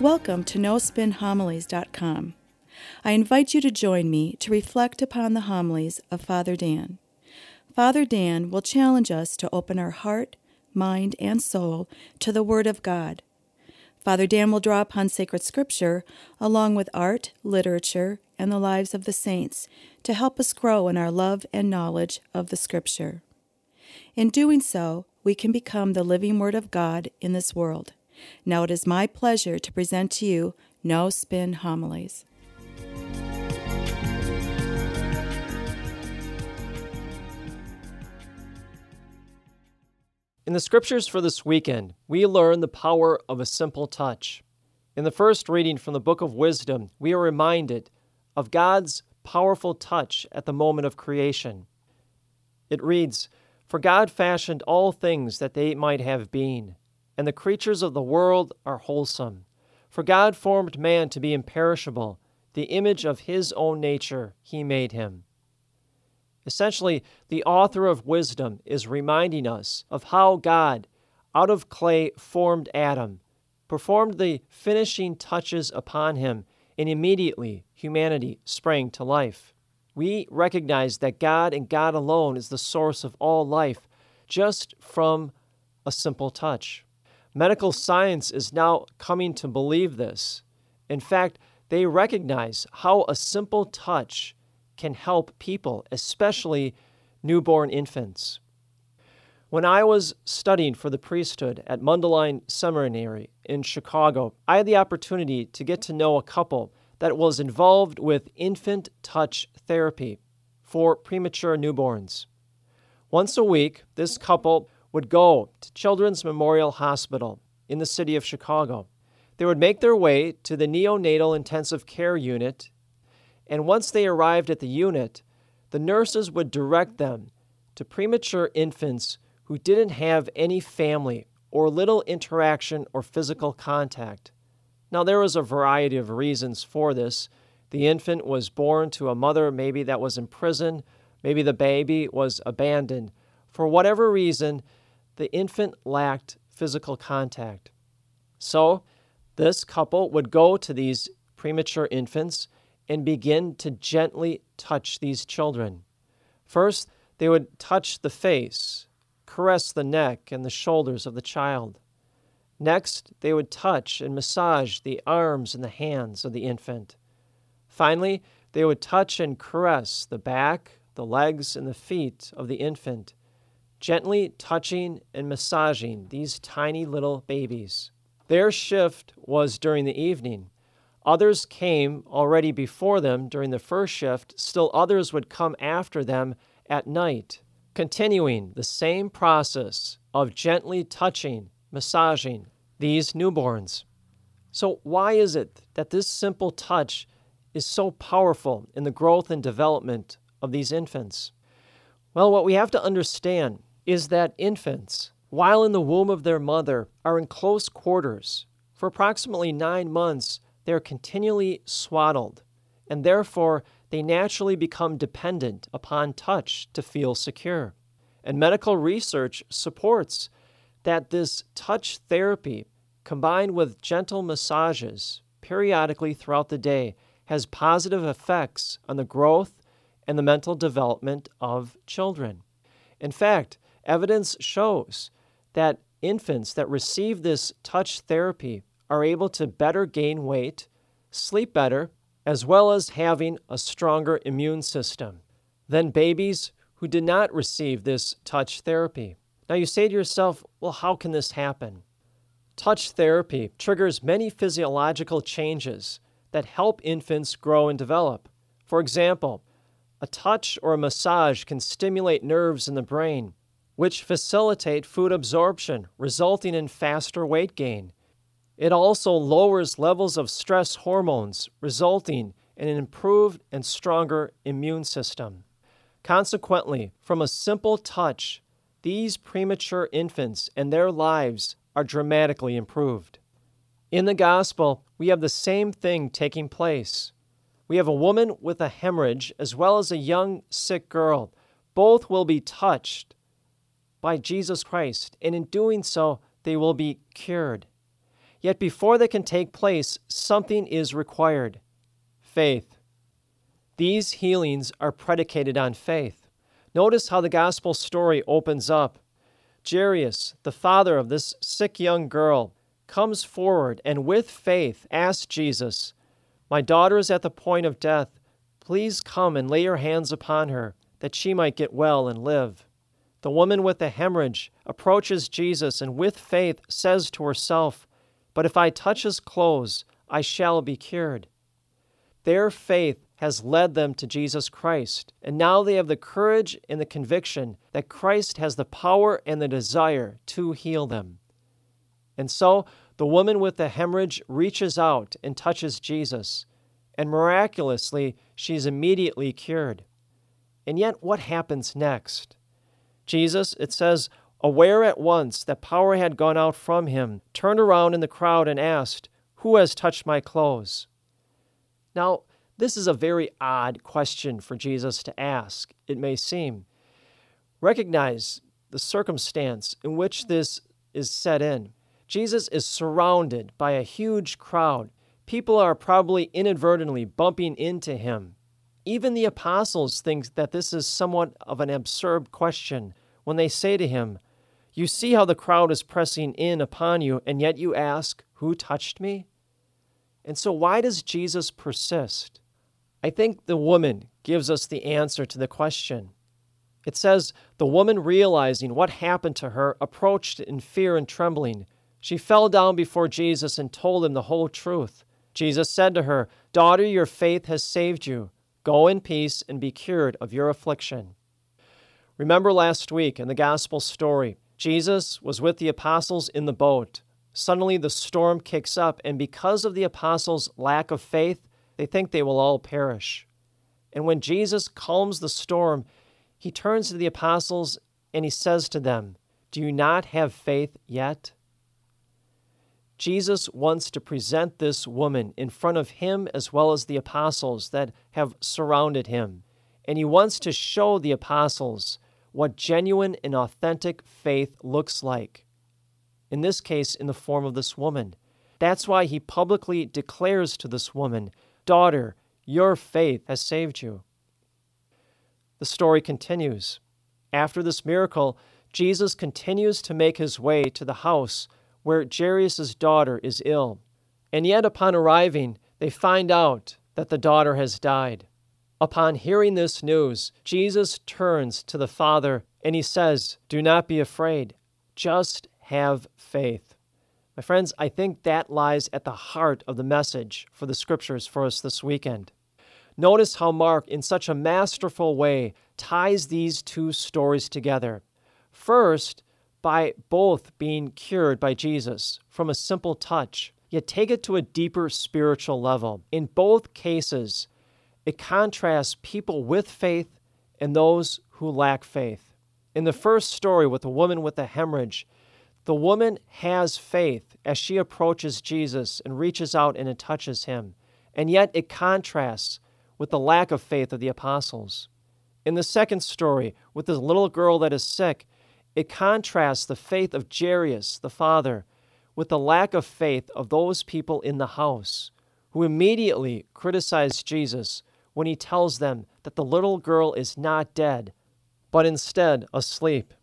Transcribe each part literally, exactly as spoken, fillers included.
Welcome to no spin homilies dot com. I invite you to join me to reflect upon the homilies of Father Dan. Father Dan will challenge us to open our heart, mind, and soul to the Word of God. Father Dan will draw upon sacred scripture along with art, literature, and the lives of the saints to help us grow in our love and knowledge of the scripture. In doing so, we can become the living Word of God in this world. Now it is my pleasure to present to you No Spin Homilies. In the scriptures for this weekend, we learn the power of a simple touch. In the first reading from the Book of Wisdom, we are reminded of God's powerful touch at the moment of creation. It reads, "For God fashioned all things that they might have being, and the creatures of the world are wholesome. For God formed man to be imperishable, the image of his own nature he made him." Essentially, the author of Wisdom is reminding us of how God, out of clay, formed Adam, performed the finishing touches upon him, and immediately humanity sprang to life. We recognize that God and God alone is the source of all life, just from a simple touch. Medical science is now coming to believe this. In fact, they recognize how a simple touch can help people, especially newborn infants. When I was studying for the priesthood at Mundelein Seminary in Chicago, I had the opportunity to get to know a couple that was involved with infant touch therapy for premature newborns. Once a week, this couple would go to Children's Memorial Hospital in the city of Chicago. They would make their way to the neonatal intensive care unit, and once they arrived at the unit, the nurses would direct them to premature infants who didn't have any family or little interaction or physical contact. Now, there was a variety of reasons for this. The infant was born to a mother maybe that was in prison, maybe the baby was abandoned. For whatever reason, the infant lacked physical contact. So, this couple would go to these premature infants and begin to gently touch these children. First, they would touch the face, caress the neck and the shoulders of the child. Next, they would touch and massage the arms and the hands of the infant. Finally, they would touch and caress the back, the legs, and the feet of the infant, gently touching and massaging these tiny little babies. Their shift was during the evening. Others came already before them during the first shift. Still others would come after them at night, continuing the same process of gently touching, massaging these newborns. So why is it that this simple touch is so powerful in the growth and development of these infants? Well, what we have to understand is that infants, while in the womb of their mother, are in close quarters. For approximately nine months, they are continually swaddled, and therefore they naturally become dependent upon touch to feel secure. And medical research supports that this touch therapy, combined with gentle massages periodically throughout the day, has positive effects on the growth and the mental development of children. In fact, evidence shows that infants that receive this touch therapy are able to better gain weight, sleep better, as well as having a stronger immune system than babies who did not receive this touch therapy. Now you say to yourself, well, how can this happen? Touch therapy triggers many physiological changes that help infants grow and develop. For example, a touch or a massage can stimulate nerves in the brain, which facilitate food absorption, resulting in faster weight gain. It also lowers levels of stress hormones, resulting in an improved and stronger immune system. Consequently, from a simple touch, these premature infants and their lives are dramatically improved. In the gospel, we have the same thing taking place. We have a woman with a hemorrhage as well as a young sick girl. Both will be touched by Jesus Christ, and in doing so, they will be cured. Yet before they can take place, something is required: faith. These healings are predicated on faith. Notice how the gospel story opens up. Jairus, the father of this sick young girl, comes forward and with faith asks Jesus, "My daughter is at the point of death. Please come and lay your hands upon her, that she might get well and live." The woman with the hemorrhage approaches Jesus and with faith says to herself, "But if I touch his clothes, I shall be cured." Their faith has led them to Jesus Christ, and now they have the courage and the conviction that Christ has the power and the desire to heal them. And so the woman with the hemorrhage reaches out and touches Jesus, and miraculously she's immediately cured. And yet what happens next? Jesus, it says, aware at once that power had gone out from him, turned around in the crowd and asked, "Who has touched my clothes?" Now, this is a very odd question for Jesus to ask, it may seem. Recognize the circumstance in which this is set in. Jesus is surrounded by a huge crowd. People are probably inadvertently bumping into him. Even the apostles think that this is somewhat of an absurd question when they say to him, "You see how the crowd is pressing in upon you, and yet you ask, 'Who touched me?'" And so why does Jesus persist? I think the woman gives us the answer to the question. It says, the woman, realizing what happened to her, approached in fear and trembling. She fell down before Jesus and told him the whole truth. Jesus said to her, "Daughter, your faith has saved you. Go in peace and be cured of your affliction." Remember last week in the gospel story, Jesus was with the apostles in the boat. Suddenly the storm kicks up, and because of the apostles' lack of faith, they think they will all perish. And when Jesus calms the storm, he turns to the apostles and he says to them, "Do you not have faith yet?" Jesus wants to present this woman in front of him as well as the apostles that have surrounded him. And he wants to show the apostles what genuine and authentic faith looks like. In this case, in the form of this woman. That's why he publicly declares to this woman, "Daughter, your faith has saved you." The story continues. After this miracle, Jesus continues to make his way to the house where Jairus' daughter is ill. And yet upon arriving, they find out that the daughter has died. Upon hearing this news, Jesus turns to the father and he says, "Do not be afraid, just have faith." My friends, I think that lies at the heart of the message for the scriptures for us this weekend. Notice how Mark, in such a masterful way, ties these two stories together. First, by both being cured by Jesus from a simple touch, yet take it to a deeper spiritual level. In both cases, it contrasts people with faith and those who lack faith. In the first story with the woman with the hemorrhage, the woman has faith as she approaches Jesus and reaches out and touches him, and yet it contrasts with the lack of faith of the apostles. In the second story, with the little girl that is sick, it contrasts the faith of Jairus, the father, with the lack of faith of those people in the house, who immediately criticize Jesus when he tells them that the little girl is not dead, but instead asleep.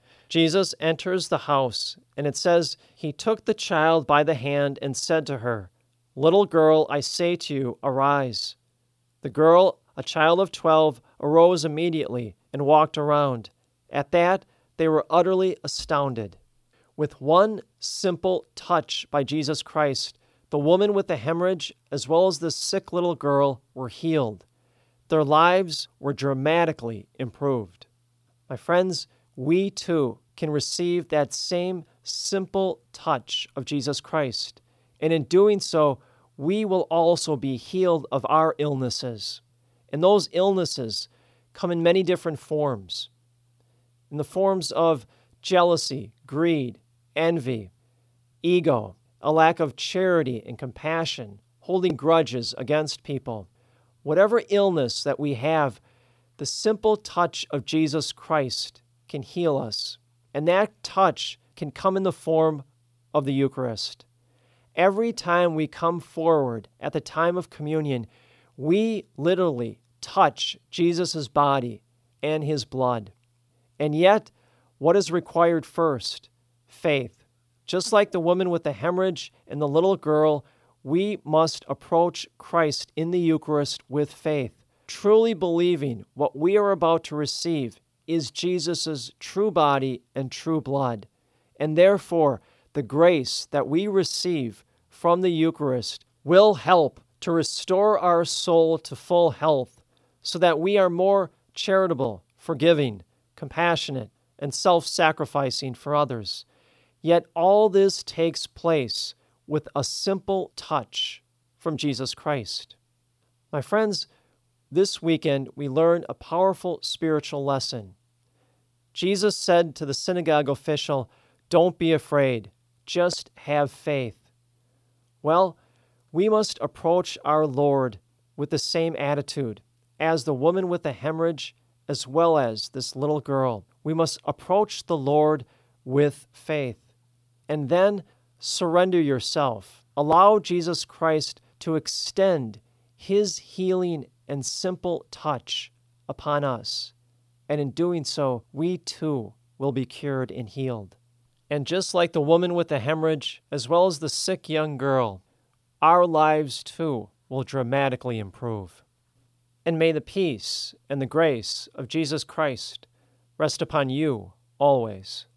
Jesus enters the house, and it says, he took the child by the hand and said to her, "Little girl, I say to you, arise." The girl, a child of twelve, arose immediately and walked around. At that, they were utterly astounded. With one simple touch by Jesus Christ, the woman with the hemorrhage, as well as the sick little girl, were healed. Their lives were dramatically improved. My friends, we too can receive that same simple touch of Jesus Christ, and in doing so, we will also be healed of our illnesses. And those illnesses come in many different forms. In the forms of jealousy, greed, envy, ego, a lack of charity and compassion, holding grudges against people. Whatever illness that we have, the simple touch of Jesus Christ can heal us. And that touch can come in the form of the Eucharist. Every time we come forward at the time of communion, we literally touch Jesus' body and his blood. And yet, what is required first? Faith. Just like the woman with the hemorrhage and the little girl, we must approach Christ in the Eucharist with faith, truly believing what we are about to receive is Jesus' true body and true blood. And therefore, the grace that we receive from the Eucharist will help to restore our soul to full health so that we are more charitable, forgiving, compassionate, and self-sacrificing for others. Yet all this takes place with a simple touch from Jesus Christ. My friends, this weekend we learn a powerful spiritual lesson. Jesus said to the synagogue official, "Don't be afraid, just have faith." Well, we must approach our Lord with the same attitude as the woman with the hemorrhage, as well as this little girl. We must approach the Lord with faith. And then surrender yourself. Allow Jesus Christ to extend his healing and simple touch upon us. And in doing so, we too will be cured and healed. And just like the woman with the hemorrhage, as well as the sick young girl, our lives too will dramatically improve. And may the peace and the grace of Jesus Christ rest upon you always.